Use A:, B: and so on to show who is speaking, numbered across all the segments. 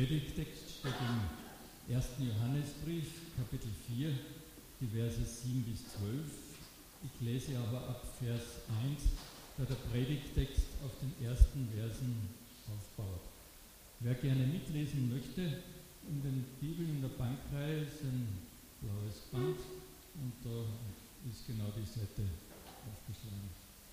A: Predigttext steht im 1. Johannesbrief, Kapitel 4, die Verse 7 bis 12. Ich lese aber ab Vers 1, da der Predigttext auf den ersten Versen aufbaut. Wer gerne mitlesen möchte, in den Bibeln in der Bankreihe ist ein blaues Band und da ist genau die Seite aufgeschlagen.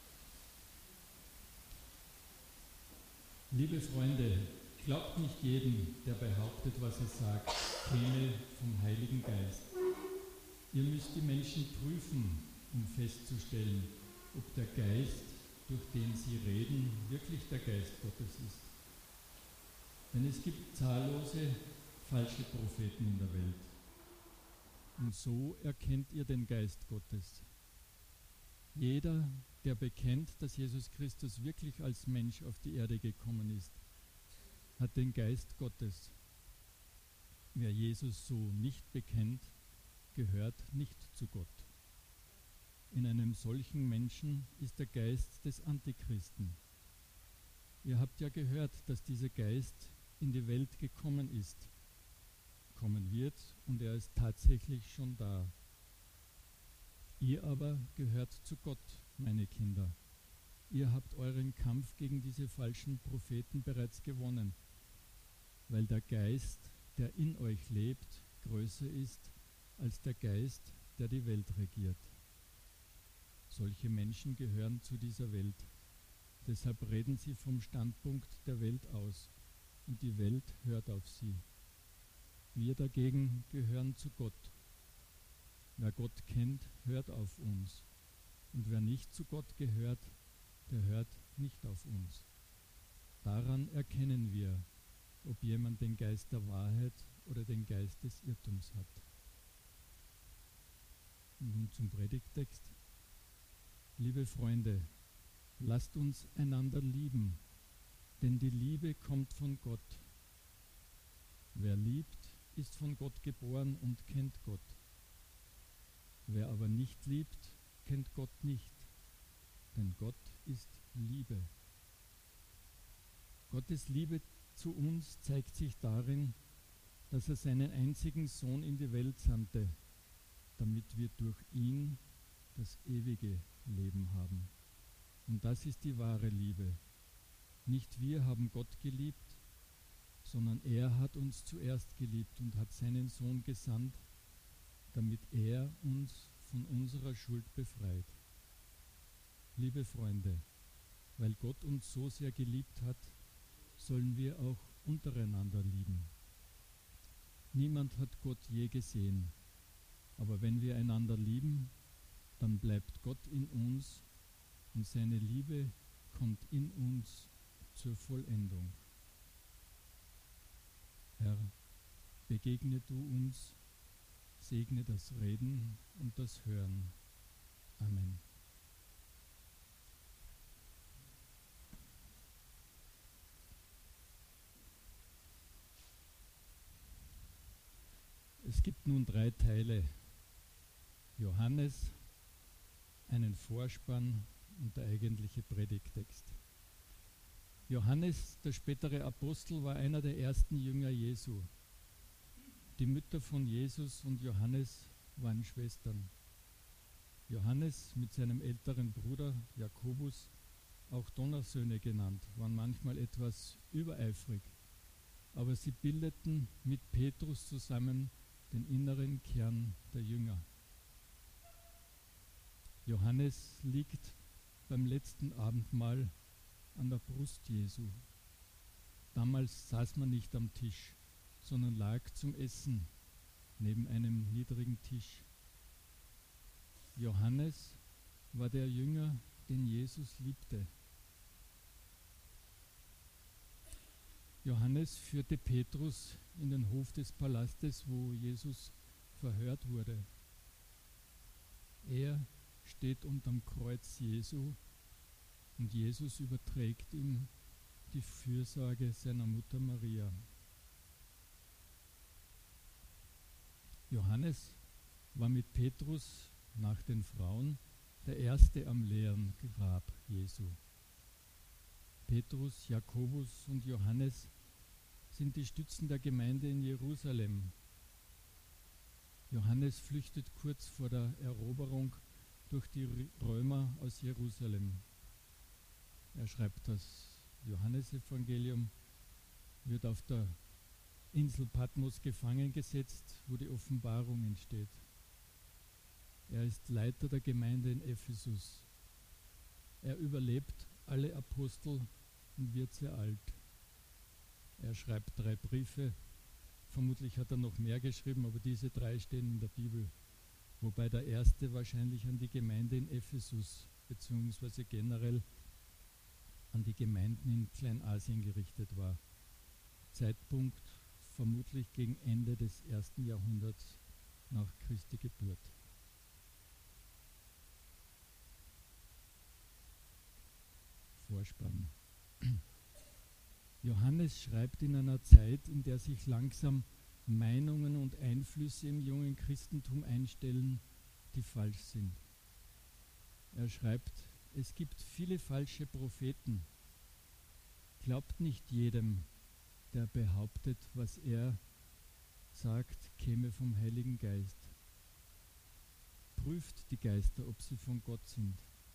A: Liebe Freunde, glaubt nicht jedem, der behauptet, was er sagt, käme vom Heiligen Geist. Ihr müsst die Menschen prüfen, um festzustellen, ob der Geist, durch den sie reden, wirklich der Geist Gottes ist. Denn es gibt zahllose falsche Propheten in der Welt. Und so erkennt ihr den Geist Gottes. Jeder, der bekennt, dass Jesus Christus wirklich als Mensch auf die Erde gekommen ist, hat den Geist Gottes. Wer Jesus so nicht bekennt, gehört nicht zu Gott. In einem solchen Menschen ist der Geist des Antichristen. Ihr habt ja gehört, dass dieser Geist in die Welt gekommen ist, kommen wird, und er ist tatsächlich schon da. Ihr aber gehört zu Gott, meine Kinder. Ihr habt euren Kampf gegen diese falschen Propheten bereits gewonnen, weil der Geist, der in euch lebt, größer ist als der Geist, der die Welt regiert. Solche Menschen gehören zu dieser Welt. Deshalb reden sie vom Standpunkt der Welt aus und die Welt hört auf sie. Wir dagegen gehören zu Gott. Wer Gott kennt, hört auf uns. Und wer nicht zu Gott gehört, der hört nicht auf uns. Daran erkennen wir, ob jemand den Geist der Wahrheit oder den Geist des Irrtums hat. Und nun zum Predigttext. Liebe Freunde, lasst uns einander lieben, denn die Liebe kommt von Gott. Wer liebt, ist von Gott geboren und kennt Gott. Wer aber nicht liebt, kennt Gott nicht, denn Gott ist Liebe. Gottes Liebe zu uns zeigt sich darin, dass er seinen einzigen Sohn in die Welt sandte, damit wir durch ihn das ewige Leben haben. Und das ist die wahre Liebe. Nicht wir haben Gott geliebt, sondern er hat uns zuerst geliebt und hat seinen Sohn gesandt, damit er uns von unserer Schuld befreit. Liebe Freunde, weil Gott uns so sehr geliebt hat, sollen wir auch untereinander lieben. Niemand hat Gott je gesehen, aber wenn wir einander lieben, dann bleibt Gott in uns und seine Liebe kommt in uns zur Vollendung. Herr, begegne du uns, segne das Reden und das Hören. Amen. Es gibt nun 3 Teile: Johannes, einen Vorspann und der eigentliche Predigttext. Johannes, der spätere Apostel, war einer der ersten Jünger Jesu. Die Mütter von Jesus und Johannes waren Schwestern. Johannes mit seinem älteren Bruder Jakobus, auch Donnersöhne genannt, waren manchmal etwas übereifrig, aber sie bildeten mit Petrus zusammen den inneren Kern der Jünger. Johannes liegt beim letzten Abendmahl an der Brust Jesu. Damals saß man nicht am Tisch, sondern lag zum Essen neben einem niedrigen Tisch. Johannes war der Jünger, den Jesus liebte. Johannes führte Petrus in den Hof des Palastes, wo Jesus verhört wurde. Er steht unterm Kreuz Jesu und Jesus überträgt ihm die Fürsorge seiner Mutter Maria. Johannes war mit Petrus nach den Frauen der Erste am leeren Grab Jesu. Petrus, Jakobus und Johannes sind die Stützen der Gemeinde in Jerusalem. Johannes flüchtet kurz vor der Eroberung durch die Römer aus Jerusalem. Er schreibt das Johannesevangelium, wird auf der Insel Patmos gefangen gesetzt, wo die Offenbarung entsteht. Er ist Leiter der Gemeinde in Ephesus. Er überlebt alle Apostel und wird sehr alt. Er schreibt 3 Briefe, vermutlich hat er noch mehr geschrieben, aber diese 3 stehen in der Bibel, wobei der erste wahrscheinlich an die Gemeinde in Ephesus beziehungsweise generell an die Gemeinden in Kleinasien gerichtet war. Zeitpunkt vermutlich gegen Ende des 1. Jahrhunderts nach Christi Geburt. Vorspann. Johannes schreibt in einer Zeit, in der sich langsam Meinungen und Einflüsse im jungen Christentum einstellen, die falsch sind. Er schreibt, es gibt viele falsche Propheten. Glaubt nicht jedem, der behauptet, was er sagt, käme vom Heiligen Geist. Prüft die Geister, ob sie von Gott sind.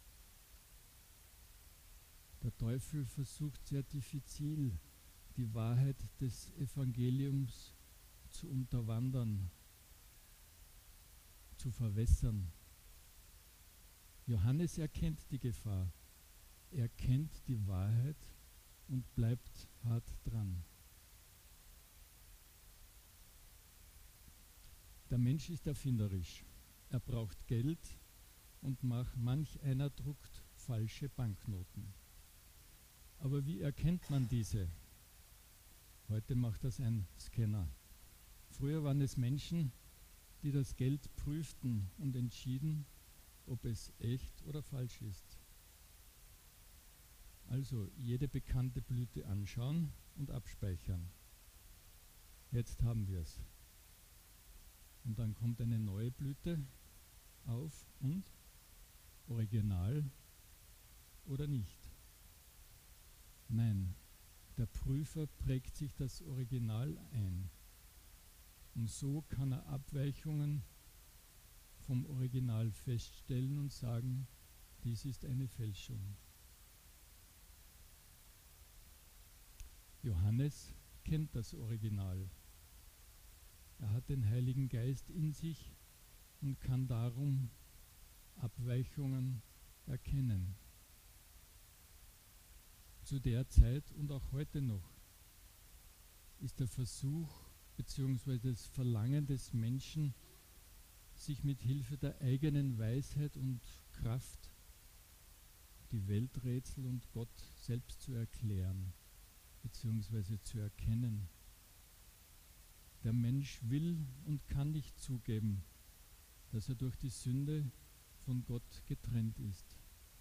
A: Der Teufel versucht sehr diffizil, die Wahrheit des Evangeliums zu unterwandern, zu verwässern. Johannes erkennt die Gefahr. Er kennt die Wahrheit und bleibt hart dran. Der Mensch ist erfinderisch. Er braucht Geld und manch einer druckt falsche Banknoten. Aber wie erkennt man diese? Heute macht das ein Scanner. Früher waren es Menschen, die das Geld prüften und entschieden, ob es echt oder falsch ist. Also jede bekannte Blüte anschauen und abspeichern. Jetzt haben wir es. Und dann kommt eine neue Blüte auf und original oder nicht. Nein, der Prüfer prägt sich das Original ein. Und so kann er Abweichungen vom Original feststellen und sagen, dies ist eine Fälschung. Johannes kennt das Original. Er hat den Heiligen Geist in sich und kann darum Abweichungen erkennen. Zu der Zeit und auch heute noch ist der Versuch bzw. das Verlangen des Menschen, sich mit Hilfe der eigenen Weisheit und Kraft die Welträtsel und Gott selbst zu erklären bzw. zu erkennen. Der Mensch will und kann nicht zugeben, dass er durch die Sünde von Gott getrennt ist.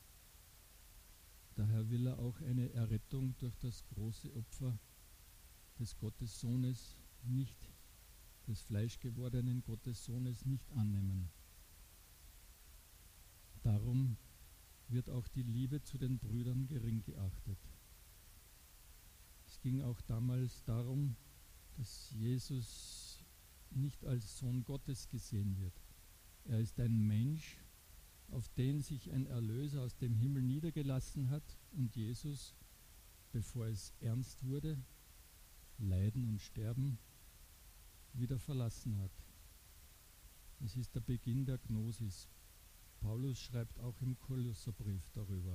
A: Daher will er auch eine Errettung durch das große Opfer des Gottessohnes nicht, des fleischgewordenen Gottessohnes nicht annehmen. Darum wird auch die Liebe zu den Brüdern gering geachtet. Es ging auch damals darum, dass Jesus nicht als Sohn Gottes gesehen wird. Er ist ein Mensch, auf den sich ein Erlöser aus dem Himmel niedergelassen hat und Jesus, bevor es ernst wurde, Leiden und Sterben, wieder verlassen hat. Es ist der Beginn der Gnosis. Paulus schreibt auch im Kolosserbrief darüber.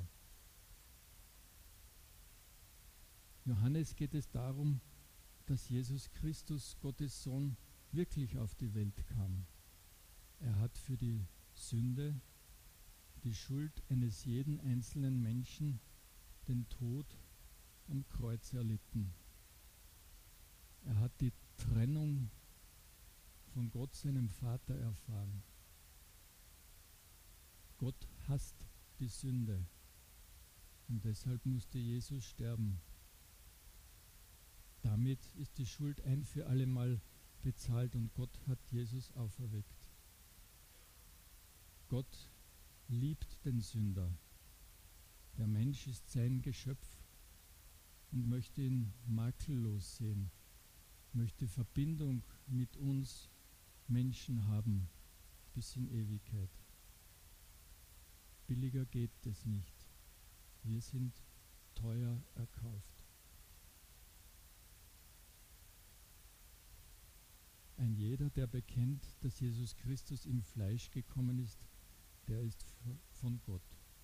A: Johannes geht es darum, dass Jesus Christus, Gottes Sohn, wirklich auf die Welt kam. Er hat für die Sünde, die Schuld eines jeden einzelnen Menschen, den Tod am Kreuz erlitten. Er hat die Trennung von Gott, seinem Vater, erfahren. Gott hasst die Sünde und deshalb musste Jesus sterben. Damit ist die Schuld ein für allemal bezahlt und Gott hat Jesus auferweckt. Gott liebt den Sünder. Der Mensch ist sein Geschöpf und möchte ihn makellos sehen, möchte Verbindung mit uns Menschen haben bis in Ewigkeit. Billiger geht es nicht. Wir sind teuer erkauft. Ein jeder, der bekennt, dass Jesus Christus im Fleisch gekommen ist, der ist von Gott.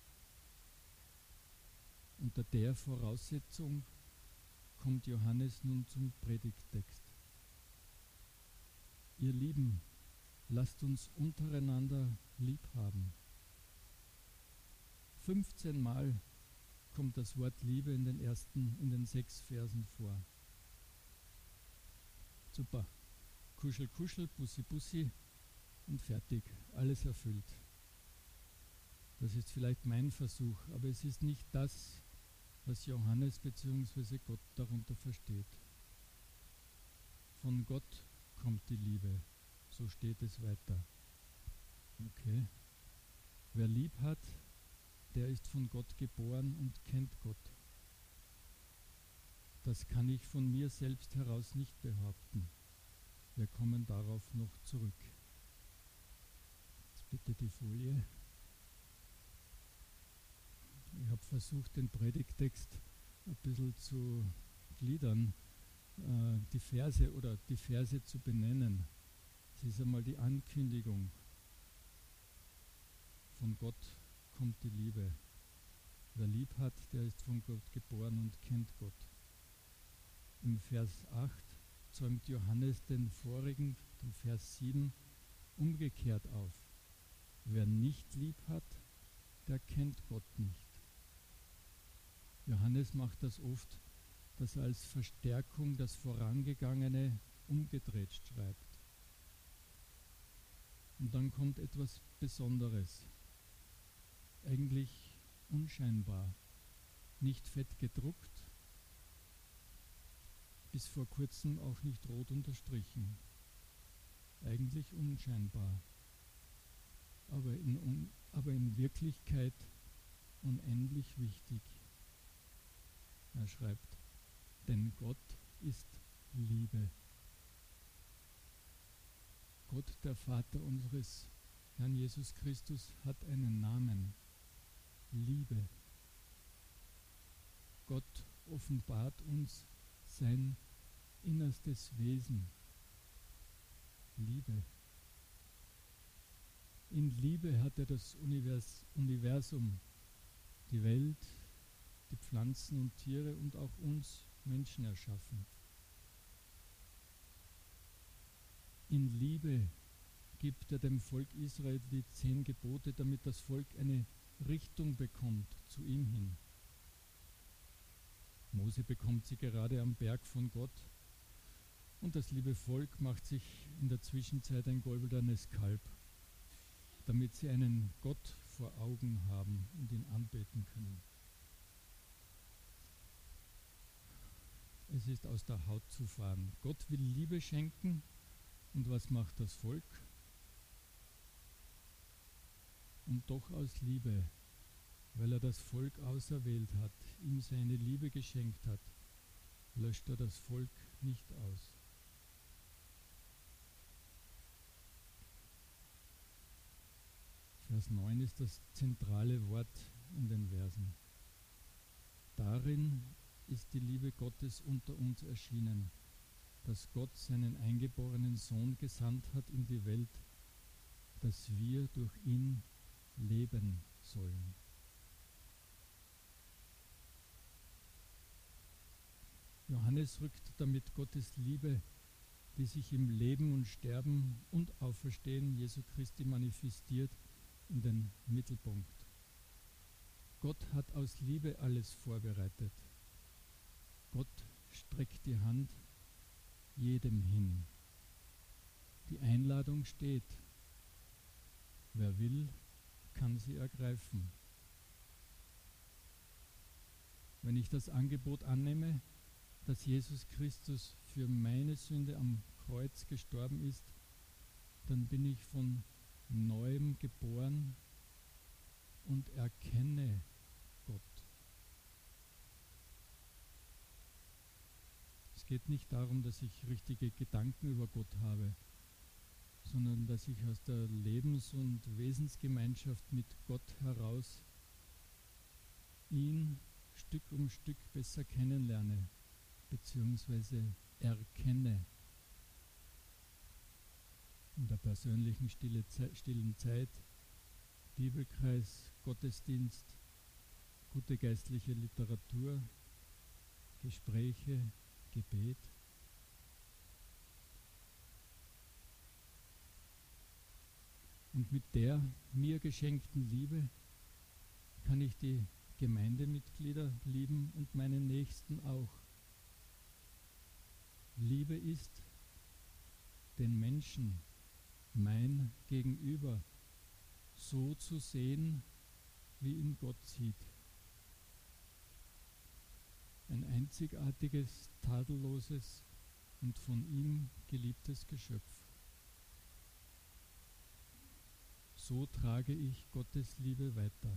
A: Unter der Voraussetzung kommt Johannes nun zum Predigttext. Ihr Lieben, lasst uns untereinander lieb haben. 15 Mal kommt das Wort Liebe in den 6 Versen vor. Super. Kuschel, kuschel, bussi, bussi und fertig. Alles erfüllt. Das ist vielleicht mein Versuch, aber es ist nicht das, was Johannes bzw. Gott darunter versteht. Von Gott kommt die Liebe, so steht es weiter. Okay. Wer lieb hat, der ist von Gott geboren und kennt Gott. Das kann ich von mir selbst heraus nicht behaupten. Wir kommen darauf noch zurück. Jetzt bitte die Folie. Ich habe versucht, den Predigttext ein bisschen zu gliedern, die Verse zu benennen. Es ist einmal die Ankündigung. Von Gott kommt die Liebe. Wer lieb hat, der ist von Gott geboren und kennt Gott. Im Vers 8 zäumt Johannes den vorigen, den Vers 7, umgekehrt auf. Wer nicht lieb hat, der kennt Gott nicht. Johannes macht das oft, dass er als Verstärkung das Vorangegangene umgedreht schreibt. Und dann kommt etwas Besonderes, eigentlich unscheinbar, nicht fett gedruckt, bis vor kurzem auch nicht rot unterstrichen. Eigentlich unscheinbar, aber in Wirklichkeit unendlich wichtig. Er schreibt, denn Gott ist Liebe. Gott, der Vater unseres Herrn Jesus Christus, hat einen Namen, Liebe. Gott offenbart uns sein innerstes Wesen, Liebe. In Liebe hat er das Universum, die Welt, die Pflanzen und Tiere und auch uns Menschen erschaffen. In Liebe gibt er dem Volk Israel die 10 Gebote, damit das Volk eine Richtung bekommt zu ihm hin. Mose bekommt sie gerade am Berg von Gott und das liebe Volk macht sich in der Zwischenzeit ein goldenes Kalb, damit sie einen Gott vor Augen haben und ihn anbeten können. Es ist aus der Haut zu fahren. Gott will Liebe schenken und was macht das Volk? Und doch aus Liebe, weil er das Volk auserwählt hat, ihm seine Liebe geschenkt hat, löscht er das Volk nicht aus. Vers 9 ist das zentrale Wort in den Versen. Darin ist die Liebe Gottes unter uns erschienen, dass Gott seinen eingeborenen Sohn gesandt hat in die Welt, dass wir durch ihn leben sollen. Johannes rückt damit Gottes Liebe, die sich im Leben und Sterben und Auferstehen Jesu Christi manifestiert, in den Mittelpunkt. Gott hat aus Liebe alles vorbereitet. Gott streckt die Hand jedem hin. Die Einladung steht. Wer will, kann sie ergreifen. Wenn ich das Angebot annehme, dass Jesus Christus für meine Sünde am Kreuz gestorben ist, dann bin ich von Neuem geboren und erkenne Gott. Es Es geht nicht darum, dass ich richtige Gedanken über Gott habe, sondern dass ich aus der Lebens- und Wesensgemeinschaft mit Gott heraus ihn Stück um Stück besser kennenlerne bzw. erkenne. In der persönlichen stillen Zeit, Bibelkreis, Gottesdienst, gute geistliche Literatur, Gespräche, Gebet. Und mit der mir geschenkten Liebe kann ich die Gemeindemitglieder lieben und meinen Nächsten auch. Liebe ist, den Menschen, mein Gegenüber, so zu sehen, wie ihn Gott sieht. Ein einzigartiges, tadelloses und von ihm geliebtes Geschöpf. So trage ich Gottes Liebe weiter.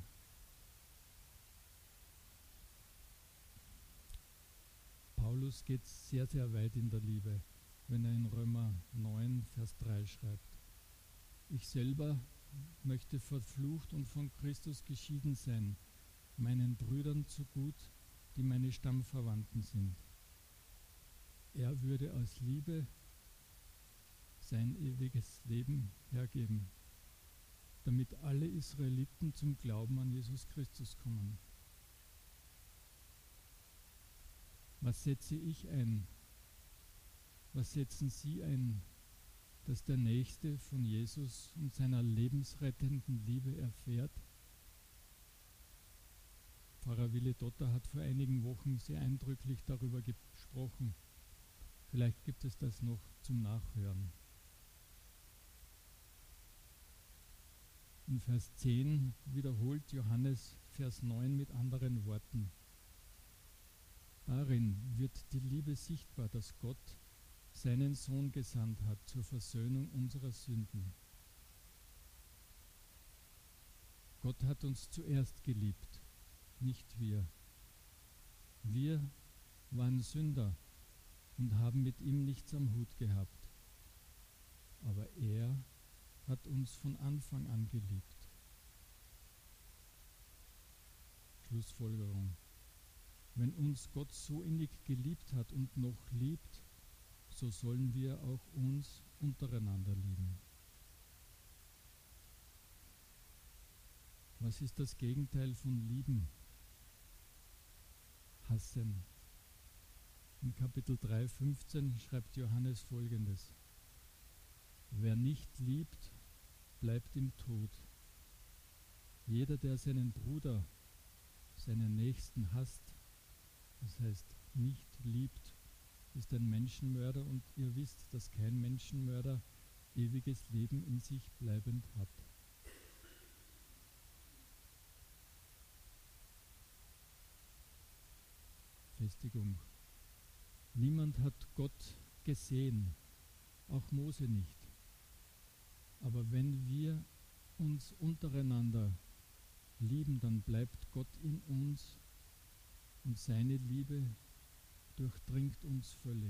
A: Paulus geht sehr, sehr weit in der Liebe, wenn er in Römer 9, Vers 3 schreibt. Ich selber möchte verflucht und von Christus geschieden sein, meinen Brüdern zugut, die meine Stammverwandten sind. Er würde aus Liebe sein ewiges Leben hergeben, damit alle Israeliten zum Glauben an Jesus Christus kommen. Was setze ich ein? Was setzen Sie ein, dass der Nächste von Jesus und seiner lebensrettenden Liebe erfährt? Pfarrer Willi Dotter hat vor einigen Wochen sehr eindrücklich darüber gesprochen. Vielleicht gibt es das noch zum Nachhören. In Vers 10 wiederholt Johannes Vers 9 mit anderen Worten. Darin wird die Liebe sichtbar, dass Gott seinen Sohn gesandt hat zur Versöhnung unserer Sünden. Gott hat uns zuerst geliebt, nicht wir. Wir waren Sünder und haben mit ihm nichts am Hut gehabt. Aber er hat uns von Anfang an geliebt. Schlussfolgerung. Wenn uns Gott so innig geliebt hat und noch liebt, so sollen wir auch uns untereinander lieben. Was ist das Gegenteil von lieben? Hassen. In Kapitel 3, 15 schreibt Johannes Folgendes. Wer nicht liebt, bleibt im Tod. Jeder, der seinen Bruder, seinen Nächsten hasst, das heißt nicht liebt, ist ein Menschenmörder und ihr wisst, dass kein Menschenmörder ewiges Leben in sich bleibend hat. Festigung. Niemand hat Gott gesehen, auch Mose nicht. Aber wenn wir uns untereinander lieben, dann bleibt Gott in uns und seine Liebe durchdringt uns völlig.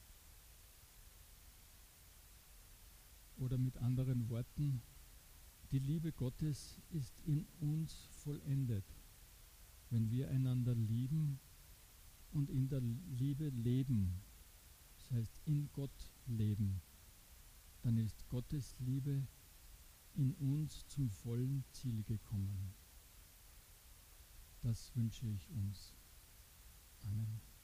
A: Oder mit anderen Worten, die Liebe Gottes ist in uns vollendet, wenn wir einander lieben und in der Liebe leben, das heißt in Gott leben, dann ist Gottes Liebe in uns zum vollen Ziel gekommen. Das wünsche ich uns. Amen.